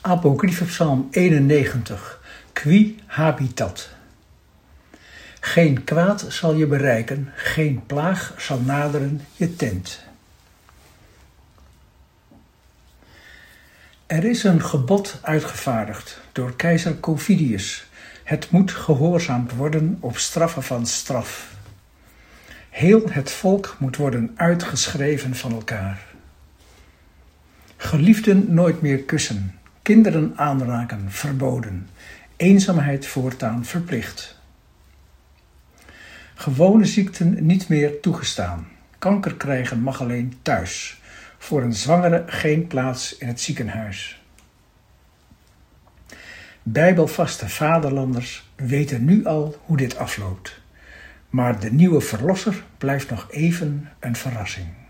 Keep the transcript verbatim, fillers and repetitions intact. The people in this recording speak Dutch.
Apocryphe Psalm eenennegentig. Qui habitat. Geen kwaad zal je bereiken, geen plaag zal naderen je tent. Er is een gebod uitgevaardigd door keizer Covidius. Het moet gehoorzaamd worden op straffe van straf. Heel het volk moet worden uitgeschreven van elkaar. Geliefden nooit meer kussen, kinderen aanraken verboden, eenzaamheid voortaan verplicht. Gewone ziekten niet meer toegestaan, kanker krijgen mag alleen thuis, voor een zwangere geen plaats in het ziekenhuis. Bijbelvaste vaderlanders weten nu al hoe dit afloopt, maar de nieuwe verlosser blijft nog even een verrassing.